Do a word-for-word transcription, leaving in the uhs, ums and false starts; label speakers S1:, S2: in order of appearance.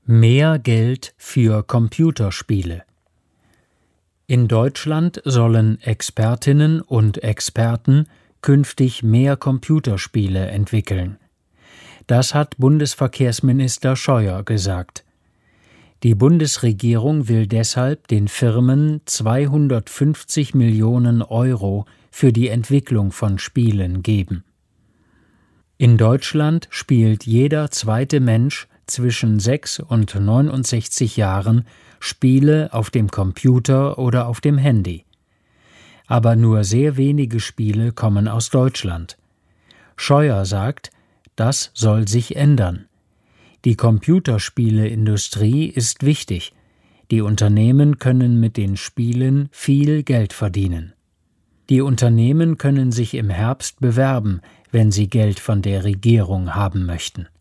S1: Mehr Geld für Computerspiele. In Deutschland sollen Expertinnen und Experten künftig mehr Computerspiele entwickeln. Das hat Bundesverkehrsminister Scheuer gesagt. Die Bundesregierung will deshalb den Firmen zweihundertfünfzig Millionen Euro für die Entwicklung von Spielen geben. In Deutschland spielt jeder zweite Mensch zwischen sechs und neunundsechzig Jahren Spiele auf dem Computer oder auf dem Handy. Aber nur sehr wenige Spiele kommen aus Deutschland. Scheuer sagt, das soll sich ändern. Die Computerspieleindustrie ist wichtig. Die Unternehmen können mit den Spielen viel Geld verdienen. Die Unternehmen können sich im Herbst bewerben, wenn sie Geld von der Regierung haben möchten.